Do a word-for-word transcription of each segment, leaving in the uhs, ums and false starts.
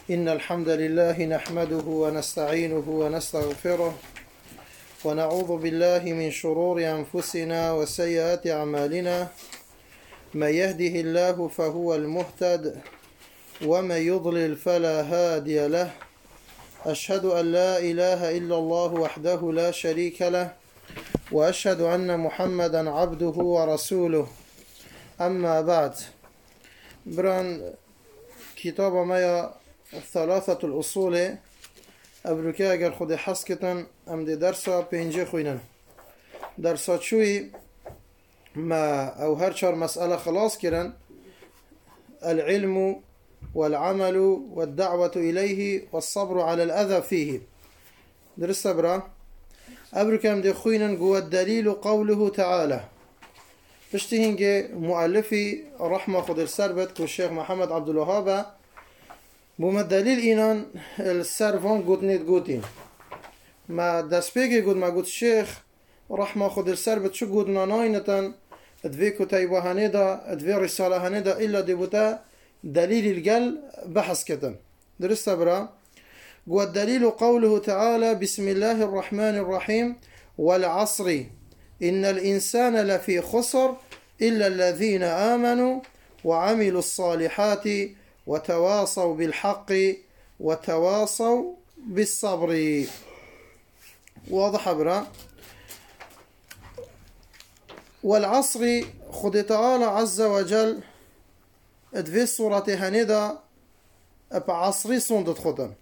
إن الحمد لله نحمده ونستعينه ونستغفره ونعوذ بالله من شرور أنفسنا وسيئات أعمالنا من يهده الله فهو المهتد ومن يضلل فلا هادي له أشهد أن لا إله إلا الله وحده لا شريك له وأشهد أن محمدا عبده ورسوله أما بعد بران كتاب ما ثلاثة الأصول أبروكي أجر خود حسكتن أم دي درسا بينجي خوينن درسا شوي ما أو هرشار مسألة خلاص كرن العلم والعمل والدعوة إليه والصبر على الأذى فيه درس برا أبروكي أم دي خوينن قوة الدليل قوله تعالى بشتهنجي مؤلفي رحمة خود السربت كالشيخ محمد عبد الوهاب بوما دليل إينان السرفان قد نيت قوتين ما دسبيجي قد ما قد الشيخ رحمة خود السربت شو قد ناناينتن ادوي كتايبا هندا ادوي رسالة هندا إلا ديبوتا دليل القل بحث كتن درست برا قوة الدليل قوله تعالى بسم الله الرحمن الرحيم والعصر إن الإنسان لفي خسر إلا الذين آمنوا وعملوا الصالحات وتواصوا بالحق وتواصوا بالصبر واضح برا والعصر خد تعالى عز وجل ادفي صورة هندا بعصري صندت خدن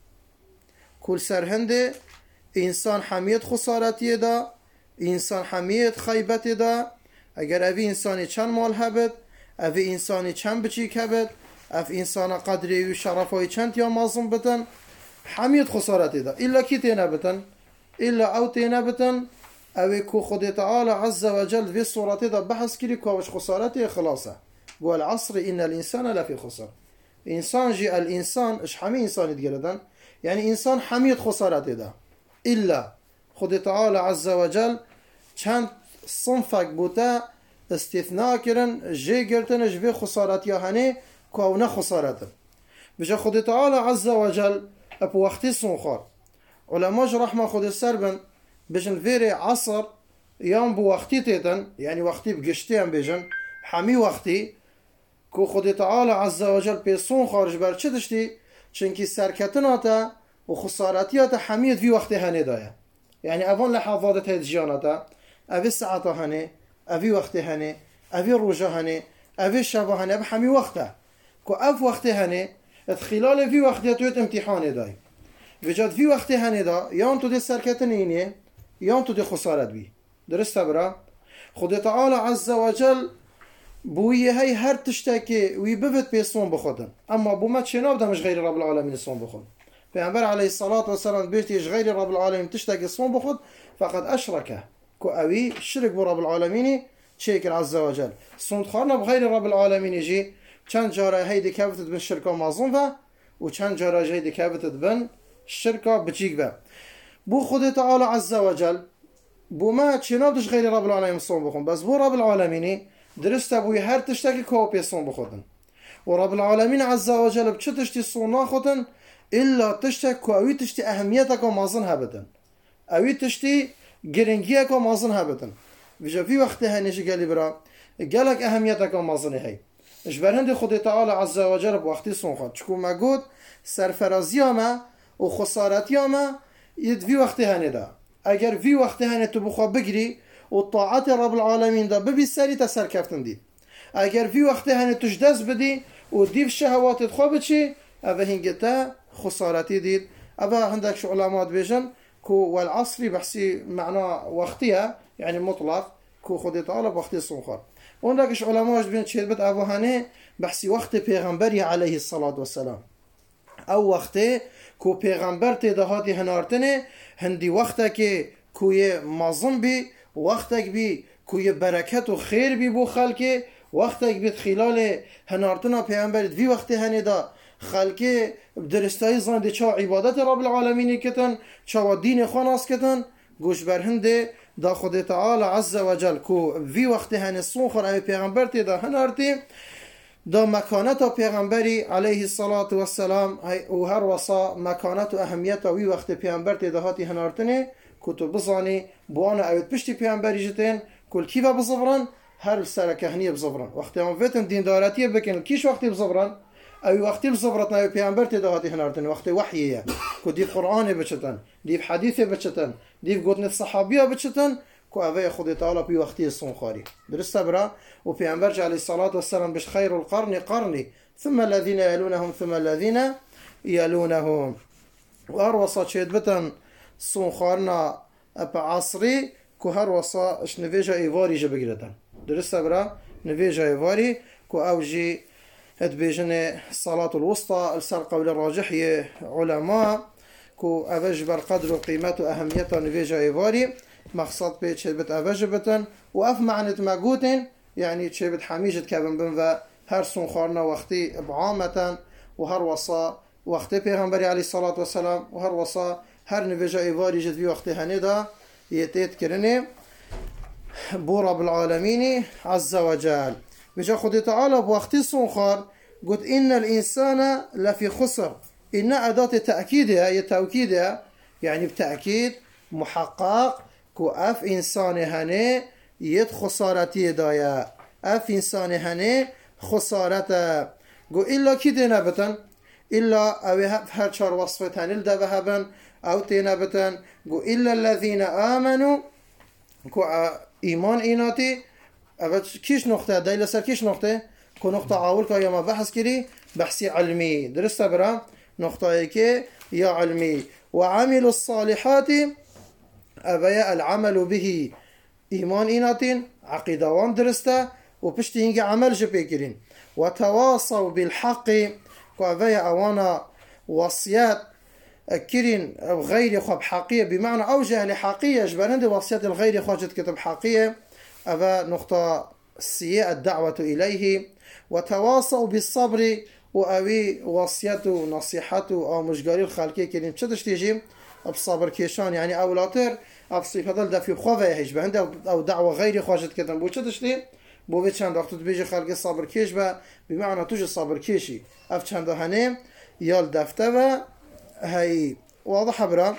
كل سرهنده إنسان حميد خسارتي دا إنسان حميد خيبتي دا اگر اوی انسانی چند مال هبد اوی انسانی چند بچیک هبد اف انسان قدری و شرفای چند یا مازم بتن حمید خسارتی دا إلا کی تینه بتن إلا او تینه بتن اوی کو خود تعالی عز وجل في صورتی دا بحث کری کوش خسارتی خلاصه قول العصر إن الإنسان لفي خسر إنسان جي الإنسان اش حمي إنسان يتقردن يعني إنسان حميد خسارتی دا إلا خود تعالی عز وجل چند صنفك بوتا استثناء كرن جي قرتن جبه خسارت يا هني كونا خسارت بجا خود تعالى عز وجل اب وقتي صنخار علماء رحمه خود السربن بجن فيري عصر يوم بو وقتي تيتن يعني وقتي بقشتي ام بجن حمي وقتي كو خود تعالى عز وجل بيصون خارج بر چه دشتي چنكي سركتناتا وخسارتياتا حميد في وقتي هني دايا يعني اول لحظات هيدجاناتا اوی ساعتا هنه اوی وقت هنه اوی روزا هنه اوی شبا هنه به همین وقته که اف وقت هنه ات خلال وی وقت تویت امتحان دای وجد وی وقت هنه دا یا تو دی سرکتن اینه یا تو دی خسارت بی درسته برا خود تعالی عز وجل بویه هی هر تشتکی وی ببت بیسون بخودن اما بو ما چناب دمش غیر رب العالمین صون بخود پیامبر علیه الصلاة والسلام بیرتیش غیر رب العالمین تشتکی صون بخود فقد اشرکه كو أوي شرك برب العالمين شيكل عز وجل صند خارنا بغير رب العالمين يجي كان جارة هيدي كافتت بن الشركة معظمها وكان جارة هيدي كافتت بن الشركة بتجيك با بو خد تعالى عز وجل بو ما تشنابدش غير رب العالمين صون بخون بس بو رب العالمين درست ابوي هر تشتكي كوبي صون بخودن ورب العالمين عز وجل بچه تشتي صون ناخودن إلا تشتك كو أوي تشتي أهميتك ومازن هبدن أوي تشتي گرنگیه که مازن هبتن وجا في وقت هنیش گلی برا گلک اهمیت که مازن هی اش برهند خود تعالی عز و جل بوقتی سون خود چکو ما گود سرفرازی ما و خسارتی ما ید في وقت هنی دا اگر في وقت هنی تو بخوا بگری و طاعت رب العالمین دا ببی سری تسر کفتن دید اگر في وقت هنی توش دست بدی و دیو شهوات خواه بچی اوه هنگتا خسارتی دید اوه هندک شو علامات بیجن كو والعصر بحسي معنى وقتها يعني مطلق كو خد طالب وقتي صنخر وندكش علماء بين شربت ابو هاني بحسي وقت پیغمبري عليه الصلاه والسلام او وقت كو پیغمبر تدهاتي هنارتنه هندي وقتك كوي معظم بي وقتك بي كوي بركت و خير بي بو خلق وقتك بي خلال هنارتنا پیغمبر في وقت هني دا خلقه بدرستای زنده چا عبادت رب العالمین کتن چا دین خاناس کتن گوش برهنده دا خود تعالی عز و جل کو وی وقت هن سون خور ای پیغمبر تی دا هنارتی دا مكانتا پیغمبری عليه الصلاة والسلام و هر وصا مكانت و اهمیت وی وقت پیغمبر تدهاتی هنارتنه کتو بزانی بوانا اوید پشتی پیغمبری جتن کل کیفا بزبرن هر سرکهنیه بزبرن وقتی هم ویتن دیندارتیه بکن کیش وقتی بزبرن او وقتی بزبرتنا او پیغمبر تدهاتی هنارتنه وقتی وحیه که دیو قرآن بچتن دیو حدیث بچتن دیو گوتن صحابیه بچتن که اوه خود تعالی بی وقتی سون خاری درسته برا و پیغمبر علیه الصلاة والسلام بش خیر القرن قرنی ثم الذين يلونهم ثم الذين يلونهم و هر وصا چید بتن سون خارنا اپا عصری که هر وصا اش نویجا ایواری جا بگیردن درسته برا نویجا ایواری که او جی ادبیجن صلاة الوسطى السر قول الراجحي علماء كو اوج بر قدر و قیمت و اهمیت نویجا ایواری مقصد به چه بت اوج بتن و اف معنت مگوتن یعنی چه بت حمیجت کبن بن و هر سون خارنا وقتی بعامتا و هر وصا وقتی پیغمبری علیه الصلاة والسلام و هر وصا هر نویجا ایواری جد بی وقتی هنیدا يتيت كرني بو رب العالمين عز وجل بجا خد تعالى بوقتي صنخار قلت إن الإنسان لفي خسر إن أداة تأكيدها هي توكيدها يعني بتأكيد محقق كو أف إنسان هني يد خسارتي دايا أف إنسان هني خسارته قو إلا كي دينا بتن إلا أو هر شار وصفتان الدا بهبن أو تينا بتن قو إلا الذين آمنوا كو إيمان إيناتي أبد كيش نقطة دايلا سر كيش نقطة كو نقطة عاول كا يا ما بحث كري بحثي علمي درست برا نقطة ايكي يا علمي وعملوا الصالحات أبيا العمل به إيمان إيناتين عقيدة وان درسته وبشتي هنجي عمل جبيكرين وتواصوا بالحق كو أبيا أوانا وصيات كرين غير خب حقية بمعنى أوجه لحقية جبرند وصيات الغير خاجت كتب حقية أبا نقطة سيئة الدعوة إليه وتواصوا بالصبر وأوي وصيته نصيحته أو مشجاري الخالقية كرين شدش تيجي بصبر كيشان يعني أولاتر أبصي فضل دفي بخوفه يهج بهند أو دعوة غير خاجت كتب بو شدش تي بو بيتشان وقت بيجي خالق الصبر كيش با بمعنى توجي الصبر كيشي أفتشان دهانيم يال دفتة هاي واضح برا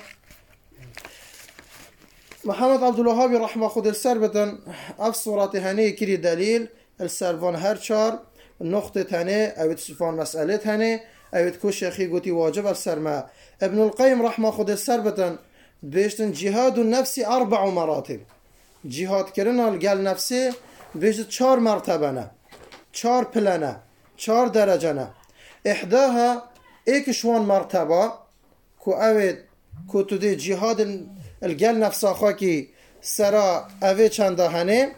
محمد عبد الوهاب رحمه خود السربتن اف صورت هني كري دليل السرفان هر چار نقطة هني او تسفان مسألة هني او تكو شيخي قوتي واجب السرما ابن القيم رحمه خود السربتن بيشتن جهاد النفس اربع مراتب جهاد كرنا القل نفسي بيشت چار مرتبة چار پلنه چار درجة احداها ايك شوان مرتبة كو اوید كو تدي جهاد الگل نفسا خاكي سرا اوه چنده هنه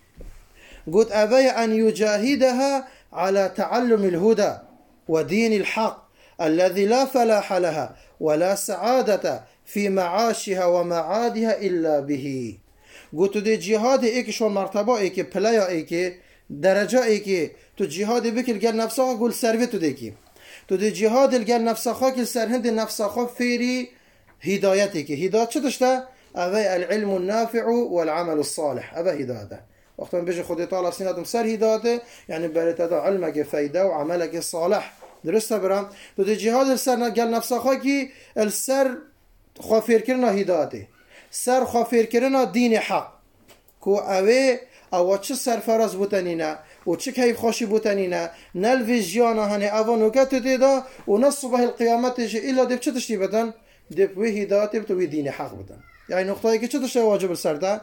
قلت اوه ان يجاهدها على تعلم الهدى ودين الحق الذي لا فلاح لها ولا سعادة في معاشها ومعادها إلا به قلت تدي جهاد ايك شون مرتبة ايك پلايا ايك درجة ايك تو جهاد بك الگل نفسا قل سروي تديكي تو دی جهاد الگل نفسخا که سرهند نفسخا فيري هدايتك هداية چه داشته؟ اوه العلم النافع والعمل الصالح اوه هدايته وقتا بيجي خود تعالى سنادم سر هدايته يعني بريت علمك فايدة وعملك صالح درسته برام تو دی جهاد السر گل نفسخا که السر خافير كرنا هدايته سر خافير كرنا دين حق كو اوه او چه سرفراز بوتنینه و چه کیف خوشی بوتنینه نل ویژیانا هنه اوانو کتو دیده و نصبه القیامت جه ایلا دیب چه تشتی بدن؟ دیب وی هدایت دیب تو وی دین حق بدن یعنی نقطه ای که چه تشتی واجب سرده؟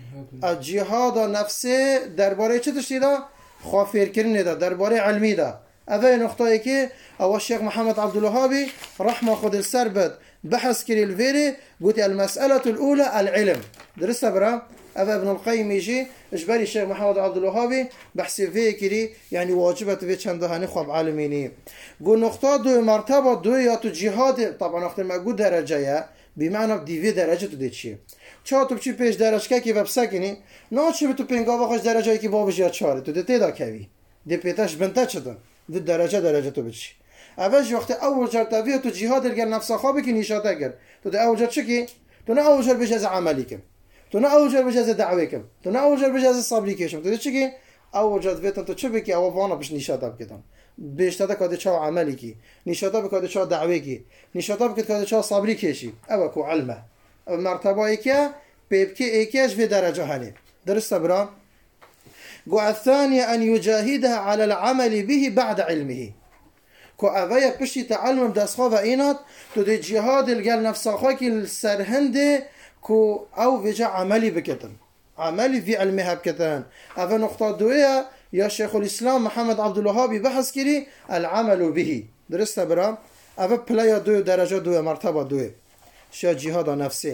جهاد نفسه درباره چه تشتی ده؟ خوافیر کرنه ده درباره علمی ده اوه نقطه ای که او الشيخ محمد عبد الوهابي رحمه خود السر بد بحث كري الفيري قلت المسألة الأولى العلم درست برا أبا ابن القيم يجي إجباري الشيخ محمد عبد الوهابي بحثي فيه كري يعني واجبة في چندهاني خواب عالميني قل نقطة دو مرتبة دو ياتو جهاد طبعا وقت ما قد درجة بمعنى ديوي درجة تو دي چي چه تو بچی پیش درجه که ببسکنی نه چی به تو پنگاوا خوش درجه‌ای که بابش یا چاره تو دته دا کوي د پیتاش بنتا چدن د درجه درجه تو بچی اولش وقت اول جر توی تو جهاد الگل نفس خوابی که نشاط اگر تو د اول جر چکی تو نه اول جر بجاز عملی کم تو نه اول جر بجاز دعوی کم تو نه اول جر بجاز صبری کشم تو چکی او وجد بيتن تو چه بکی او وانا بش نشاطه بکتن بیشتر کاده چا عملی کی نشاطه بکاده چا دعوی کی نشاطه بکاده چا صبری کشی او کو علمه مرتبه ایکه بيبكي ايكيش في درجة هني درست برا قو الثانية أن يجاهدها على العمل به بعد علمه كو أغاية بشي تعلم بدس خواه إينات تو دي جهاد الجال نفسا خاكي السرهند كو أو فيجا عملي بكتن عملي في علمها بكتن أفا نقطة دوية يا شيخ الإسلام محمد عبد الوهاب بحث كري العمل به درست برا أفا بلايا دوية درجة دوية مرتبة دوية شيا جهاد نفسي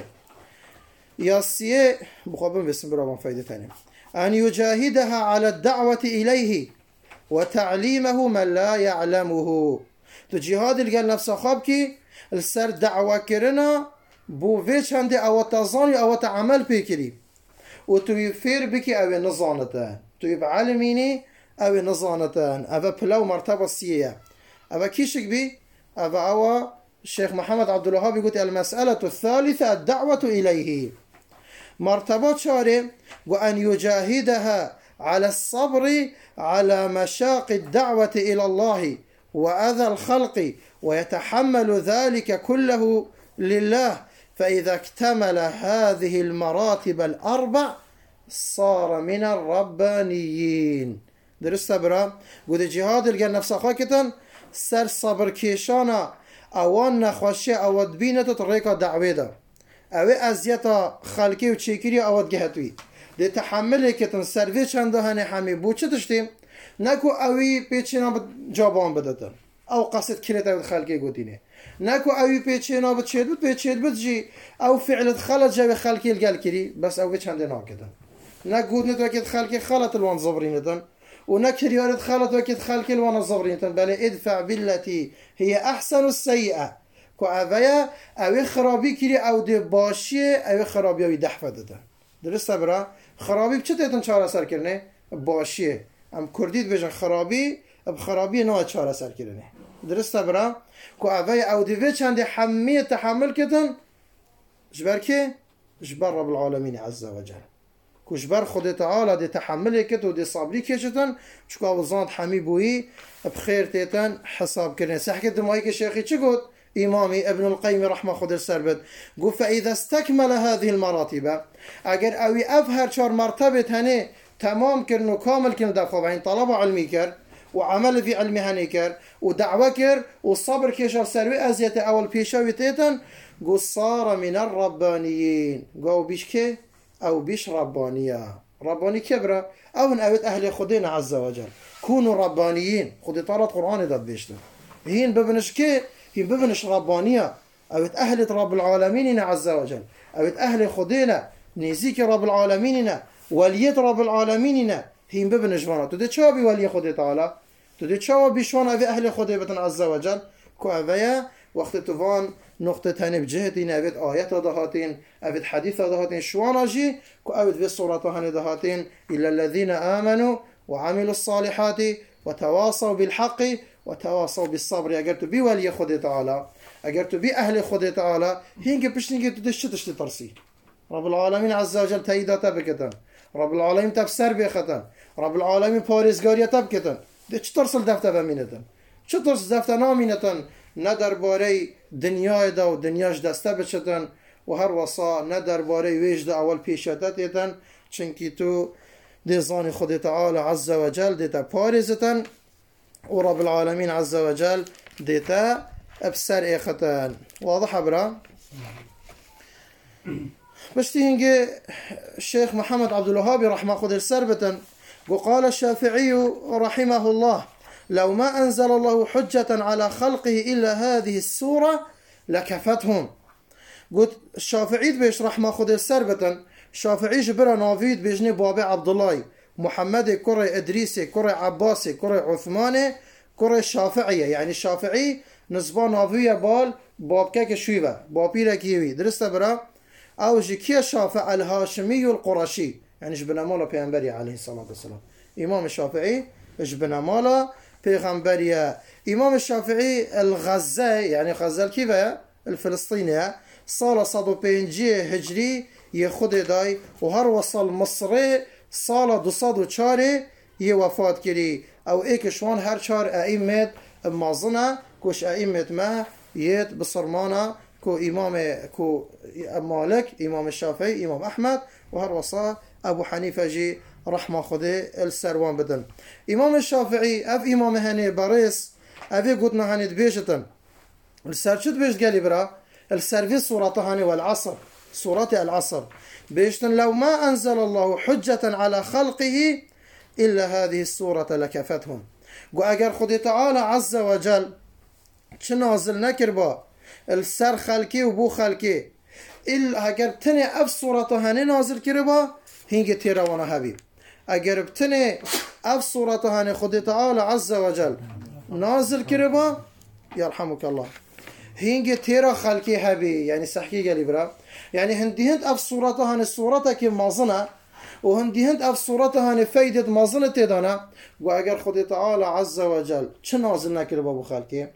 ياسيه بخابن بسم برا فايدة ثانية أن يجاهدها على الدعوة إليه وتعليمه من لا يعلمه تجهاد الجل نفس خابكي السر دعوة كرنا بو فيش عندي أو تظاني أو تعمل بكري وتوفير بكي أو نظانتان تويب علميني أو نظانتان أو بلو مرتبة السيئة أو كيشك بي أو أو الشيخ محمد عبد الوهاب يقول المسألة الثالثة الدعوة إليه مرتبة شارع وأن يجاهدها على الصبر على مشاق الدعوة إلى الله وأذى الخلق ويتحمل ذلك كله لله فإذا اكتمل هذه المراتب الأربع صار من الربانيين درست برا قد جهاد الجن نفس خاكتا سر صبر كيشانا اوان نخوشي اواد بينة طريقة دعوه دا او ازيتا خلقي و چيكري اواد جهتوي دي تحمل كتن سروي چنده هنه همي بو چه تشتیم نكو اوي پیچنا جابان بدتن او قصد كريت اواد خلقي قدينه نكو اوي پیچنا بچيد بد پیچيد بد جي او فعل خلط جاوي خلقي الگل كري بس اوي چنده ناكدن نكو نتوكد خلقي خلط الوان زبرينتن ونكر يارد خالط وكد خالك الوانا الزبرين بل ادفع بالتي هي أحسن السيئة كو أفيا أو خرابي كري أو دي باشي أو خرابي أو دحفة دادا درست برا خرابي بچه تيتن چارة سر کرنه باشي ام كرديد بجن خرابي بخرابي نوع چارة سر کرنه درست برا كو أفيا أو دي في چند حمية تحمل كتن جبر كي جبر رب العالمين عز وجل كوشبر خود تعالى دي تحمل كت ودي صبري كشتن شكو وزان حمي بوي بخير تيتن حساب كرن سحكت دمايك شيخي چه قد إمامي ابن القيم رحمه خود السربت قو فإذا استكمل هذه المراتب اگر اوي افهر چار مرتبة هنه تمام كرن وكامل كرن دخوة بعين طلب علمي كر وعمل في علمي هنه كر ودعوة كر والصبر كشر سروي أزيت أول بيشاوي تيتن قو صار من الربانيين قو بيشكي أو بيش ربانية رباني كبرى أو من أبد أهل خدينا عز وجل كونوا ربانيين خدي طالت قرآن داد بيشتن هين ببنش كي هين ببنش ربانية أبد أهل رب العالمين عز وجل أبد أهل خدينا نيزيك رب العالمين وليت رب العالمين هين ببنش وانا تدي شابي ولي خدي تعالى تدي شابي شوانا أبي أهل خدي بتن عز وجل كو أبيا وقت توفان نقطة تاني بجهتين أبد آيات دهاتين أبد حديث دهاتين شوانا جي كو أبد في الصورة هني دهاتين إلا الذين آمنوا وعملوا الصالحات وتواصوا بالحق وتواصوا بالصبر أجرت بي ولي خدي تعالى أجرت بي أهل خدي تعالى هينك بشنك تدش تشتي ترسي رب العالمين عز وجل تأييدا تبكتن رب العالمين تفسر بيختن رب العالمين باريزگاريا تبكتن ده چه ترسل دفته بمينتن چه ترسل دفته نامينتن ندر باره دنیای دا و دنیاش دسته بچتن و هر وصا ندر باره ویش دا اول پیشتت ایتن چنکی تو دیزان خود تعالی عز و جل دیتا پارزتن و رب العالمين عز وجل دیتا ابسر ایختن واضح برا بشتی هنگه الشيخ محمد عبد الوهاب رحمه خود السربتن وقال الشافعي رحمه الله لو ما أنزل الله حجة على خلقه إلا هذه السورة لكفتهم قلت الشافعي بيش رحمة خود السربة الشافعي جبرا نافيد بيجني بابي عبد الله محمد كري إدريسي كري عباسي كري عثماني كري الشافعية يعني الشافعي نسبة نافية بال باب كاك شويبة بابي لكيوي درست برا أو جكي الشافع الهاشمي القرشي يعني جبنا مولا بيانبري عليه الصلاة والسلام إمام الشافعي جبنا مولا پیغمبریه امام الشافعي الغزة يعني غزة كيفا الفلسطينية سال صد و پنج هجري يخود داي وهر وصل مصر سال دو صد و چار يه وفات كري او ايك شوان هر چار ائمت مازنه كوش ائمت ما يت بصرمانه كو امام كو مالك امام الشافعي امام احمد وهر وصا ابو حنيفه جي رحمه خده السروان بدن امام الشافعي اف امام هني باريس افي قلنا هني دبيجتن السرشد بيش قالي برا السرفي صورة هني والعصر صورة العصر بيشتن لو ما انزل الله حجة على خلقه الا هذه الصورة لكفتهم قو اگر خدي تعالى عز وجل چه نازل نكربا السر خلقي وبو خلقي الا اگر تني اف صورة هني نازل كربا هنگ تيروانا هبي اگر بتني اف صورة هني خدي تعالى عز وجل نازل كربا يرحمك الله هنگ تيرا خلقي هبي يعني سحكي قالي برا يعني هندي هند اف صورة هني صورة كي مازنة وهندي هند اف صورة هني فايدة مازنة تدانا واگر خدي تعالى عز وجل چه نازل نكربا بو خلقي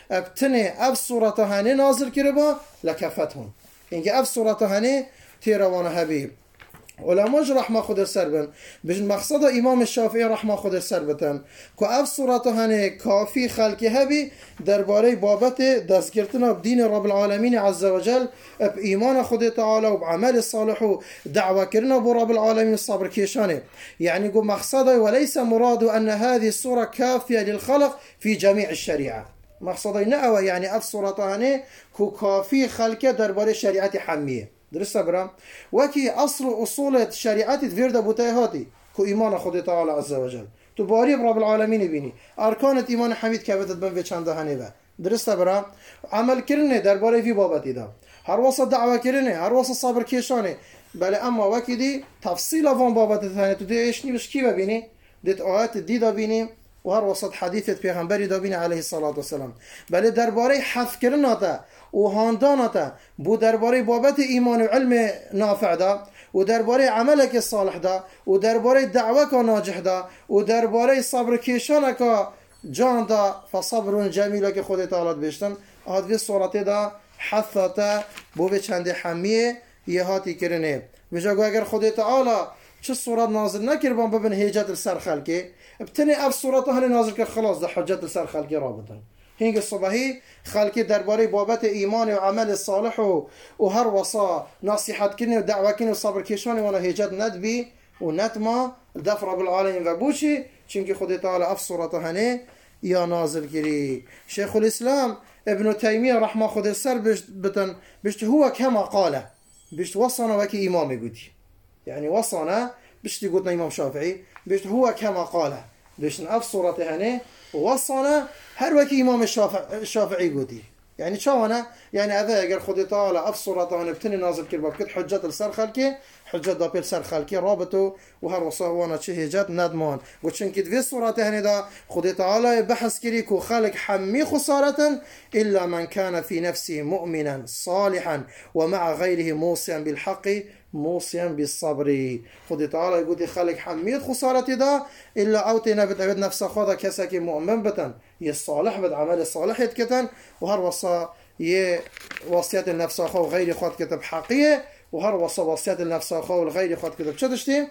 ابتني اف صورة هني نازل كربا لكفتهم هنگ اف صورة هني تيروانا هبي علماء رحمه خود سر بن بجن مقصد امام الشافعی رحمه خود سر بتن که اف صورت هنه کافی خلقی هبی درباره بابت دستگرتنا بدین رب العالمین عز وجل اب ایمان خود تعالی و بعمل صالح و دعوه کرنا بو رب العالمین صبر کشانه يعني قو مقصد وليس مراد ان هذه الصورة كافية للخلق في جميع الشريعة مقصد نأوى يعني اف صورت هنه كو كافي خلقی درباره شریعت حمیه درست برام وكي اصل اصول شريعتي تفيردا بوتايهاتي كو ايمان خود تعالى عز وجل تو باري رب العالمين بيني اركان ايمان حميد كبتت بن في چند هنيبه درست برام عمل كرنه درباره في بابتي دا هر وسط دعوه كرنه هر وسط صبر كيشانه بل اما وكي دي تفصيل وان بابت ثاني تو دي ايش ني كي ببيني ديت ايات دي دا بيني وهر وسط حديثة پیغمبری دابین عليه الصلاة والسلام بله درباره حف کرناتا و هانداناتا بو درباره بابت ایمان و علم نافع دا و درباره عملك الصالح دا و درباره دعوك ناجح دا و درباره صبر کشانك جان دا فصبر جميل که خود تعالی بشتن هادوی صورت دا حثاتا بو به چند حمیه یه هاتی کرنه بجاگو اگر خود تعالی چه صورت نازل نکربان ببن هیجت السر خلقه ابتني اف صورته هني نازل که خلاص ده حجت السر خلقه رابطن هنگ الصبحي خلقه درباره بابت ایمان و عمل صالح و, و هر وصا نصيحت کنی و دعوه کنی و صبر کشانی وانا هیجت ندبی و نتما دفع رب العالمین و بوشی چونکه خود تعالی اف صورته هني یا نازل کری شیخ الاسلام ابن تيمية رحمه خود السر بتن بشت هو كما قاله بشت وصنا وكي امامي قدي يعني وصنا بشت قلنا امام شافعي بشت هو كما قاله بشت اف صورته هني وصنا هر وكي امام الشافعي قدي يعني شوانا يعني هذا اگر خود تعالى اف صورته هني بتني نازل كربا بكت حجة السر خلقي حجة دا بيل سر خلقي رابطو وهر وصاوانا چه هجات ندمان وچن كد في صورته هني دا خود تعالى بحث كري كو خلق حمي خسارة إلا من كان في نفسه مؤمنا صالحا ومع غيره موصيا بالحق موصيا بالصبر خود تعالى يقول خلق حميد خسارة دا إلا أوتنا بتعبد نفسه خدا كسك مؤمن بتن يصالح بد عمل الصالح يتكتن وهر وصا يه وصيات النفس خو غير خد كتب حقية وهر وصا وصيات النفس خو الغير خد كتب شدشتي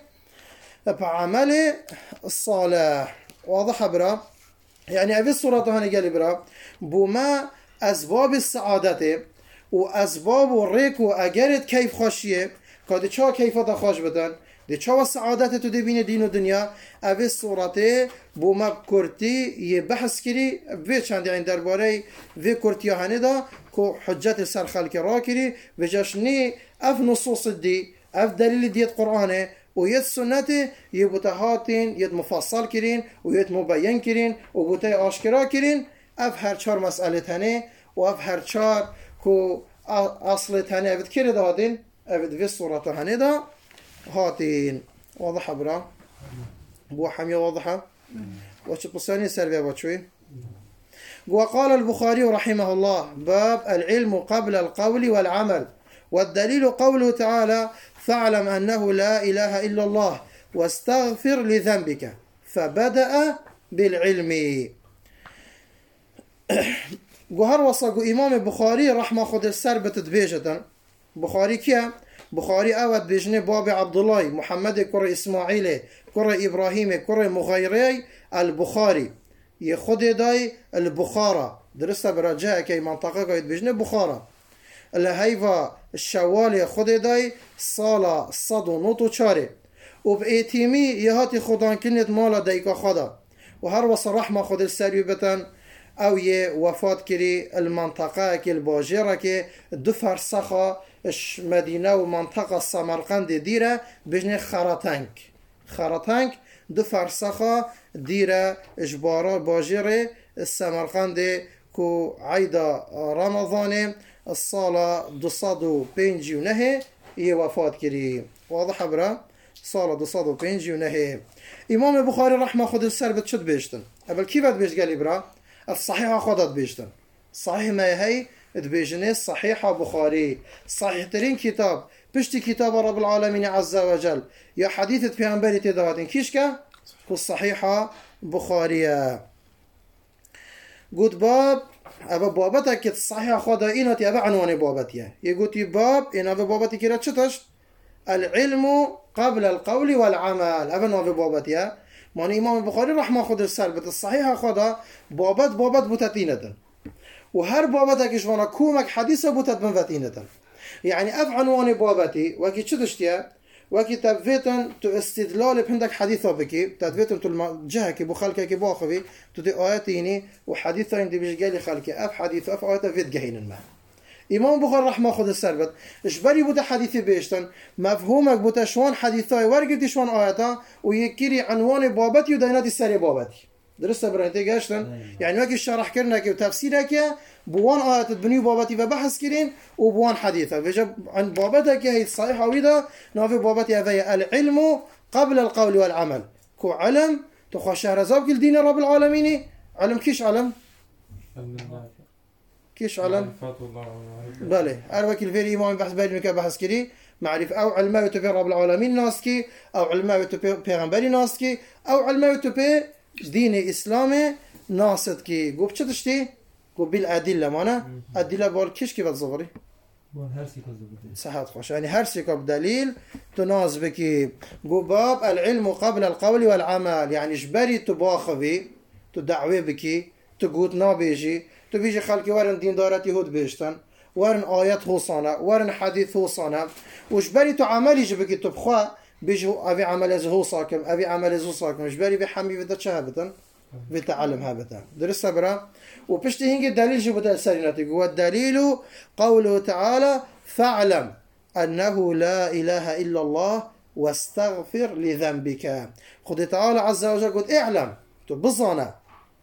بعمل الصالح واضح برا يعني أبي الصورة هني قال برا بما أسباب السعادة وأسباب الريك وأجرت كيف خشية كده چه كيفات خوش بدن ده چه سعادت تو دبین دین و دنیا اوی صورته بو ما کرتی یه بحث کری وی چند این درباره وی کرتی هنه دا که حجت سر خلق را کری و جشنی اف نصوص دی اف دلیل دیت قرآنه و یت سنت یه بوتهاتین یت مفصل کرین و یت مبین کرین و بوته آشکرا کرین اف هر چهار مسئله تنه و اف هر چهار که اصل تنه اوید کری دادین اوید وی صورته هنه دا هاتين واضحة برا بو حمية واضحة وش قصاني سربيا باتشوي وقال البخاري رحمه الله باب العلم قبل القول والعمل والدليل قوله تعالى فاعلم أنه لا إله إلا الله واستغفر لذنبك فبدأ بالعلم وهر وصق إمام البخاري رحمه خد السربة تدبيجة بخاري كيا بخاري أود بجنة باب عبد الله محمد كرة إسماعيل كرة إبراهيم كرة مغيري البخاري يخد داي البخارة درسته برجاء كي منطقة قايد بجنة بخارة الهيفا الشوال يخد داي صالة صدو نوتو چاري وبإيتيمي يهاتي خدان كنت مالا دايكا خدا وهر وصل رحمة خد السريو بتن او يه وفات كري المنطقة كي الباجرة كي دفر سخا اش مدينة ومنطقة سمرقند ديرة بجنة خرطانك خرطانك دفر سخا ديرة اجبارة باجرة السمرقند كو عيدا رمضان الصالة دوصادو بينجي ونهي يه وفات كري واضح برا صالة دوصادو بينجي ونهي امام البخاري رحمة خد السربت شد بيشتن قبل كيف بيش قالي برا الصحيحة خدت بيشتن صحيح ما هي تبيجني صحيحة بخاري صحيح ترين كتاب بشتي كتاب رب العالمين عز وجل يا حديثة بيعنبري تدهاتين كيشكا كو الصحيحة بخارية قد باب أبا بابتك الصحيحة خدا إنتي أبا عنوان بابتي يقول باب إن أبا بابتي كيرا تشتش العلم قبل القول والعمل أبا نوافي بابتي معنى إمام البخاري رحمه خد السلبة الصحيحة خدا بابت بابت بوتتينة وهر بابتك إشوانا كومك حديثة بوتت بنفتينة يعني أف عنوان بابتي وكي تشتشتيا وكي تبفتن تو استدلال بهندك حديثة بكي تبفتن تو جهك بخلقك كي باخوي تو دي آياتيني وحديثة اندي بيشجالي خلقي أف حديث أف آياتة فيت جهين الماء إمام بخاري رحمه خد السربت إشباري بوتا حديثي بيشتن مفهومك بوتا شوان حديثاي ورقلتي شوان آياتا ويكيري عنوان بابتي وديناتي السري بابتي درسته برانتي قاشتن يعني وكي الشرح كرنك وتفسيرك بوان آيات بني بابتي وبحث كرين وبوان حديثة فجب عن بابتك هي الصحيحة ويدا نافي بابتي هذا العلم قبل القول والعمل كو علم تخوش شهرزاب كل دين رب العالمين علم كيش علم كيش علم بله أروك الفيري إمام بحث بالي مكا بحث كري معرف أو علماء تبي رب العالمين ناسكي أو علماء تبي پیغمبري ناسكي أو علماء تبي دين إسلامي ناسد كي قوب چه تشتي قوب بالأدلة مانا أدلة بال كيش كي بتظهري صحات خوش يعني هر سيكا بدليل تناز بكي قباب العلم قبل القول والعمل يعني جبري تباخبي تدعوي بكي تقوت نابيجي تبيجي خلقي ورن دين دارت يهود بيشتن ورن آيات هوصانا ورن حديث هوصانا وجبري تعملي جبكي تبخوا بيجو أبي عمل زهو صاكم أبي عمل زهو صاكم جبري بحمي بدا شهابتن بتعلم هابتن درس برا وبشتي هنجي الدليل جبتا السريناتي هو الدليل قوله تعالى فاعلم أنه لا إله إلا الله واستغفر لذنبك خد تعالى عز وجل قلت اعلم تبصنا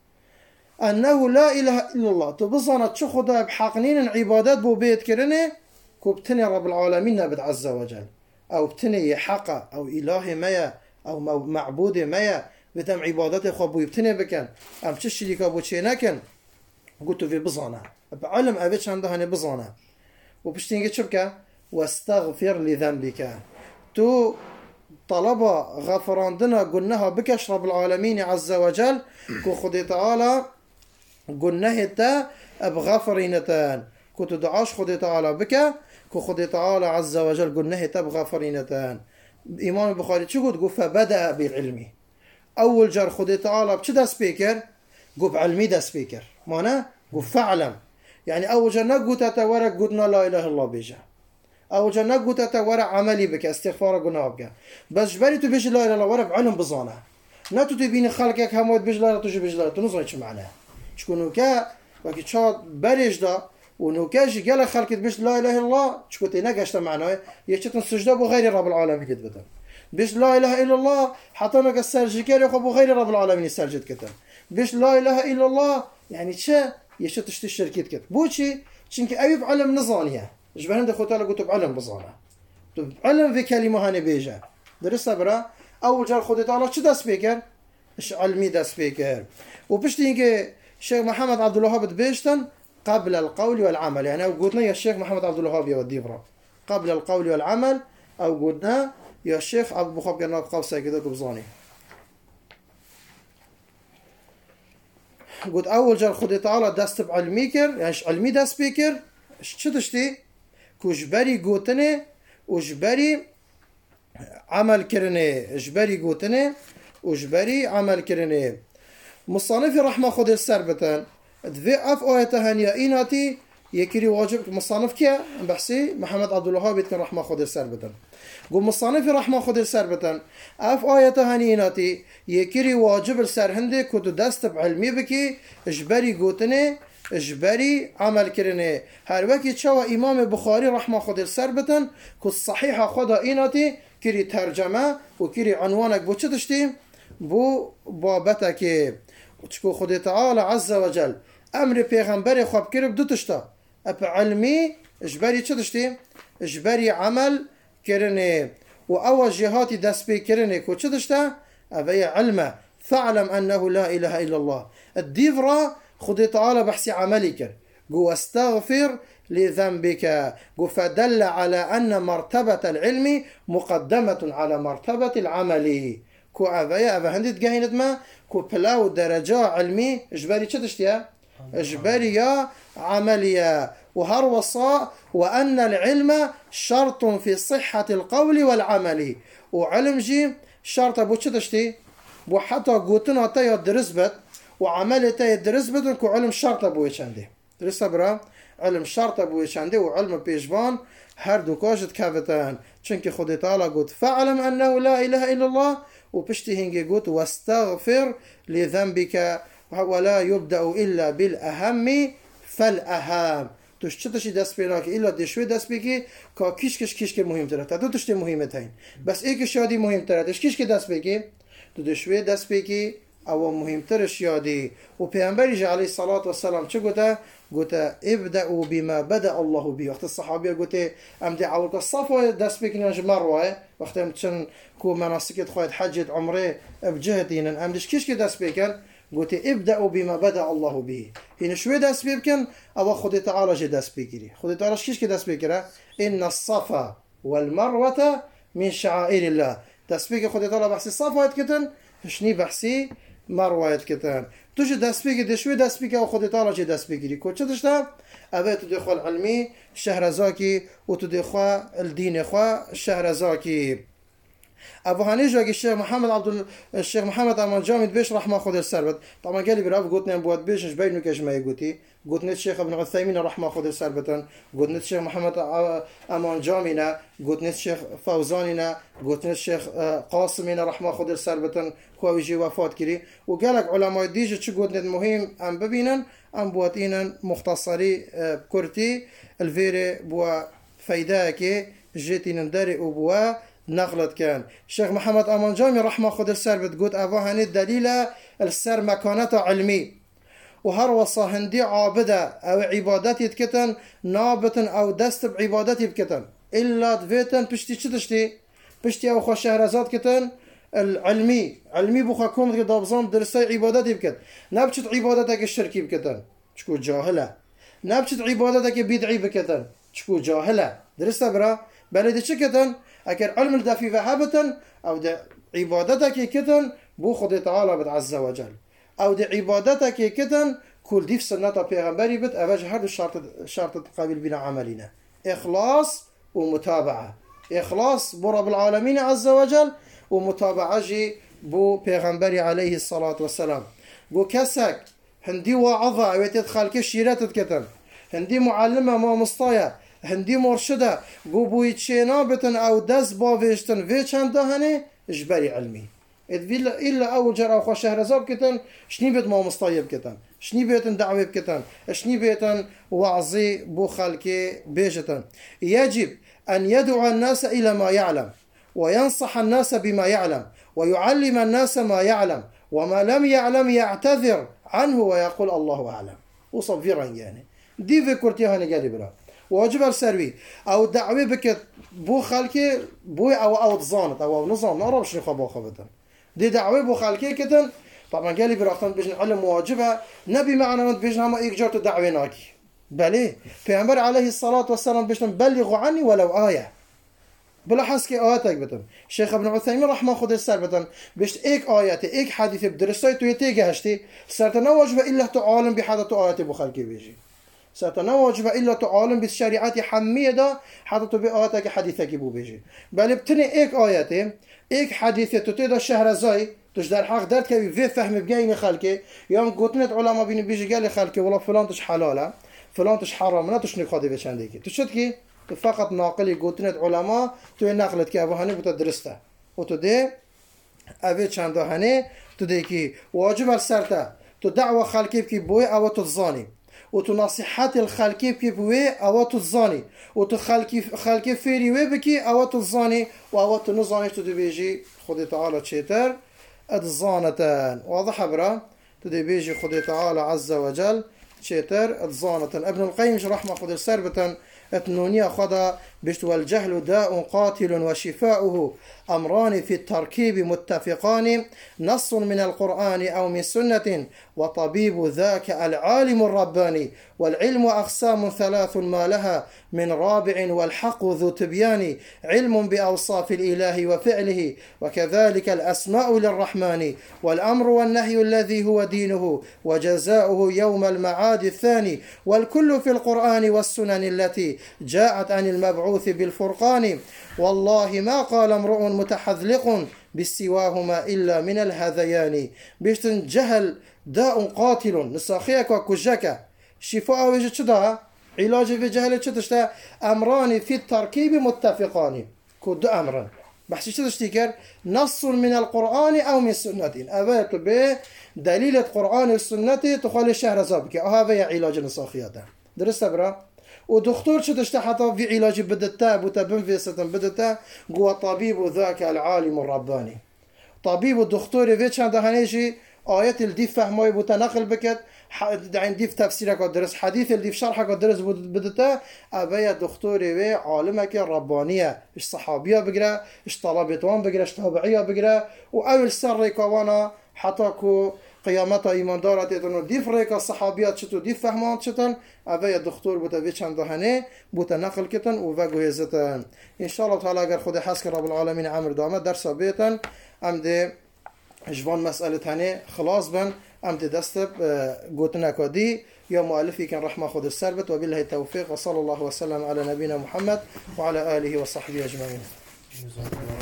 أنه لا إله إلا الله تبصنا تشخدا بحقنين عبادات بو بيت كرنه كوبتني رب العالمين نبت عز وجل أو بتني حقا أو إله ميا أو معبود ميا بتم عبادات خبو يبتني بكن أم تشتري كابو تشينكن قلت في بصنا بعلم أبيش عنده هني بصنا وبشتينجي شبكة واستغفر لذنبك تو طلب غفراندنا قلناها بكش رب العالمين عز وجل كو خدي تعالى قلناه تا بغفرينتان كنت دعاش خدي تعالى بك كو خدي تعالى عز وجل قلناه تا بغفرينتان إمام البخاري شو قلت فبدأ بالعلم أول جار خدي تعالى بش دا سبيكر قو بعلمي دا سبيكر معناه قو فعلم يعني أول جار نقو تتورق قلنا لا إله إلا الله بيجا أول جار نقو تتورق عملي بك استغفار قلنا بك بس جبالي تو بيجي لا إله إلا الله ورق علم بظانه ناتو تبيني خلقك هموت بيجي لا تجي بيجي لا تنظر إيش معناه شكونه كا وكي تشاد بريج دا ونوكاش قال خلقت بيجي لا إله إلا الله شكوتي نقشت معناه يشتن سجده بغير رب العالمين كتبته بيش لا إله إلا الله حطنا السرج كاري يخبو غير رب العالمين السرجت كتب بيش لا إله إلا الله يعني شا يشتشت الشركة كتب بوشي شنك أيوب علم نظانية جبهن ده خوتالا قلت بعلم بظانة بعلم في كلمة هاني بيجا درس برا أول جار خدت الله شو ده سبيكر إيش علمي ده سبيكر وبشتينك الشيخ محمد عبد الوهاب بيشتن قبل القول والعمل يعني أو قلنا يا الشيخ محمد عبد الوهاب يا الديبرا قبل القول والعمل أو قلنا يا الشيخ عبد البخاب قلنا بقوسة كده كبزاني قلت أول جار خدي تعالى دست بعلميكر يعني علمي دست بيكر شو تشتي كوجبري قوتني وجبري عمل كرنه جبري قوتنه وجبري عمل كرنه مصانف رحمة خود السر بتن دفي اف آيته هنيا ايناتي يكري واجب مصانف كيا بحسي محمد عبد الوهاب بيتكن رحمة خود السر بتن قو مصانف رحمة خود السر بتن اف آيته هنيا ايناتي يكري واجب السر هندي كدو دست بعلمي بكي جبري قوتنه جبري عمل كرنه هر وكي تشوى امام بخاري رحمة خود السر بتن كد صحيحة خدا ايناتي كري ترجمة وكري عنوانك بو چه تشتي بو بابتك وتشكو خدي تعالى عز وجل امر پیغمبر خواب کرب دو تشتا اپ علمي اجباري چه تشتي اجباري عمل كرنه و او جهاتي دست بي كرنه كو چه تشتا ابي علمه فاعلم انه لا اله الا الله الديفرا خدي تعالى بحسي عملي كر قو استغفر لذنبك قو فدل على ان مرتبة العلم مقدمة على مرتبة العمل كو أبايا أبا هندت قاينت ما كو بلاو درجة علمي إجباري چه تشتيا إجبارية عملية وهر وصاء وأن العلم شرط في صحة القول والعمل وعلم جي شرط أبو چه تشتي بو حتى قوتنا تايا درسبت وعمل تايا درسبت كو علم شرط أبو يشاندي درسة برا علم شرط أبو يشاندي وعلم بيجبان هر دو كاجت كافتان چونك خدي تعالى قلت فاعلم أنه لا إله إلا الله وبشتي هنجي قلت واستغفر لذنبك ولا يبدأ إلا بالأهم فالأهم تشتشي دست بيناك إلا دشوي دست بيكي كا كيش كيش كيش كي مهم ترى تدو تشتي مهمة تين بس إيك شادي مهم ترى تش كيش كي دست بيكي تدشوي دست بيكي أو مهم ترش يادي وبيعنبري عليه الصلاة والسلام شو قلت قلت ابدأوا بما بدأ الله به وقت الصحابية قلت أمدي عولك الصفوة دست بيكي نج مروة وقت أمتشن كو مناسكت خواهد حجة عمره بجهدين أمدش كيش كي دست بيكن قلت ابدأوا بما بدأ الله به هنا شوي دست بيكن أو خد تعالى جي دست بيكري خد تعالى كيش كي دست بيكرا إن الصفا والمروة من شعائر الله دست بيكي خد تعالى بحسي صفا كتن شني بحسي مروة كتن توجي دست بيكي دي شوي دست بيكي أو خد تعالى جي دست بيكري كو چه تشتا أبا تدخل العلمي شهرزاكي وتدخل الدين خوا شهرزاكي ابو هنيجا الشيخ محمد عبد الشيخ محمد امان جامد بيش رحمه خود السربت طبعا قال لي براف قلت نم بود بيش بينو كاش ما يقولي قلت نت الشيخ ابن عثيمين رحمه خود السربتن قلت نت الشيخ محمد امان جامنا قلت نت الشيخ فوزاننا قلت نت الشيخ قاسمنا رحمه خود السربتن خو يجي وفات كري وقال لك علماء ديجه شو قلت نت مهم ام ببينن ام بواتينن مختصري كرتي الفيري بو فايداكي جيتين ندري وبوا نقلت كان الشيخ محمد امان جامي رحمه خود السر بتقول افا هني الدليل السر مكانته علمي وهر وصا هندي عابده او عبادتي يتكتن نابتن او دست بعبادتي بكتن الا دفيتن بشتي تشتي بشتي او خو شهرزاد كتن العلمي علمي بو خكوم دابزان درسي عبادتي بكت نبشت عبادتك الشركي بكتن شكو جاهله نبشت عبادتك بدعي بكتن شكو جاهله درست برا بلدي شكتن اگر علم الدفي وهابتن او ده عبادتك كتن بو خد تعالى عز وجل او ده عبادتك كتن كل ديف سنة پیغمبري بت اوجه هر شرط شرط تقابل بنا عملنا اخلاص ومتابعة اخلاص بو رب العالمين عز وجل ومتابعة جي بو پیغمبري عليه الصلاة والسلام بو كسك هندي وعظة او تدخل كشيرات كتن هندي معلمة ما مصطايا هندي مرشدة قو بوي تشينا بتن او دز باويشتن في چند هني اجباري علمي إلا إلا أول جرى أخو شهرزاد كتن شني بيت ما مصطيب كتن شني بيتن دعوة كتن شني بيتن وعظي بو خلقي بيجتن يجب أن يدعو الناس إلى ما يعلم وينصح الناس بما يعلم ويعلم الناس ما يعلم وما لم يعلم يعتذر عنه ويقول الله أعلم وصفيرا يعني دي في كورتيها نقالي برا واجب السروي او دعوه بكت بو خلكي بو او او تزانت او نظام نعرف شنو خبا خبتن دي دعوه بو خلكي كتن طبعا قال لي براختن بيجن علم واجبها نبي معنى بيجن ما يجرت دعوه ناكي بلي پیغمبر عليه الصلاه والسلام بيجن بلغوا عني ولو ايه بلا حسكي آياتك بتن شيخ ابن عثيمين رحمه خود السر بتن بيشت ايك آيات ايك حديث بدرستي تو يتيجي هشتي سرتنا واجب الا تو عالم بحدث آيات بو خلكي بيجي ستنواجب إلا تعالم بالشريعة حمية دا حتى تبي آياتك حديثك بو بيجي بل ابتني ايك آياتي ايك حديثة تتيدا شهر زي تش در حق درد كبي في فهم بجاين خلقه يوم قلتنت علماء بين بيجي قال خلقه والله فلان تش حلاله فلان تش حرام لا تش نقاضي بشنديك تشد كي فقط ناقلي قلتنت علماء تو نقلت كي ابو هني بتدرسته وتدي ابي چند هني تدي كي واجب السرته تو دعوه خلقه كي بوي او تظاني وتو نصيحات الخلقي بكي بوي او تظاني وتو خلقي خلقي فيري وي بكي او تظاني او تنظاني تو بيجي خدي تعالى تشيتر الظانتان واضح برا تدي بيجي خدي تعالى عز وجل تشيتر الظانتان ابن القيم رحمه خدي سربة اتنونيا خدا بشت والجهل داء قاتل وشفاؤه أمران في التركيب متفقان نص من القرآن أو من سنة وطبيب ذاك العالم الرباني والعلم أقسام ثلاث ما لها من رابع والحق ذو تبيان علم بأوصاف الإله وفعله وكذلك الأسماء للرحمن والأمر والنهي الذي هو دينه وجزاؤه يوم المعاد الثاني والكل في القرآن والسنن التي جاءت عن المبعوث بالفرقان والله ما قال امرؤ متحذلق بسواهما إلا من الهذيان بيشتن جهل داء قاتل نساخيك وكجك شفاء وجه شدا علاج في جهل شدشتا أمران في التركيب متفقان كود أمرا بحث شدشتيكر نص من القرآن أو من السنة أبيت به دليل القرآن والسنة تخلي الشهر زابك هذا علاج نساخيات درست برا ودكتور شدشت حتى في علاج بدتا بوتبن في ستن بدتا قوة طبيب ذاك العالم الرباني طبيب الدكتور في چند هنيجي آيات الديف فهماي بوتنقل بكت عند ديف تفسيرك درس حديث الديف شرحك درس بدتا أبي الدكتور في عالمك الربانية إيش صحابية بقرا إيش طلبتوان بقرا إيش تابعية بقرا وأول سر كوانا حتى كو قيامتا ایمان دارد ایتونو دیف ریکا صحابیات چطور دیف فهمان چطن اوه دکتور بوده وی چند دهنه بوده نقل کتن و وگوه زتن انشاءالله تعالی اگر خود حس که رب العالمین عمر دامد درس بیتن ام ده جوان مسئله تنه خلاص بن ام ده دست گوتن کدی یا مؤلفی کن رحمه خود السربت و بالله التوفیق و صلی الله وسلم على نبینا محمد و على آله و صحبه اجمعین.